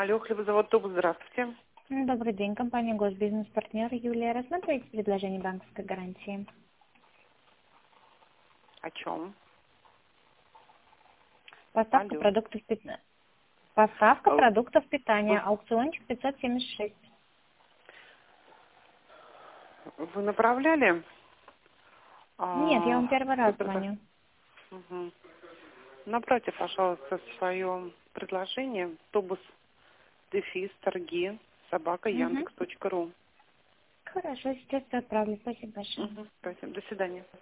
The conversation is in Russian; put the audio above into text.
Алло, хлебозавод Тубус, здравствуйте. Добрый день, компания Госбизнес-партнер Юлия. Рассматриваете предложение банковской гарантии? О чем? Поставка Алло. продуктов питания. Поставка Э, продуктов питания. Вы, Аукциончик 576. вы направляли? Нет, я вам первый раз Кто-то. звоню. Угу. Направьте, пожалуйста, свое предложение Тубус дефис торги собака Угу. яндекс.ру. Хорошо, сейчас все отправлю. Спасибо большое. Угу. Спасибо. До свидания.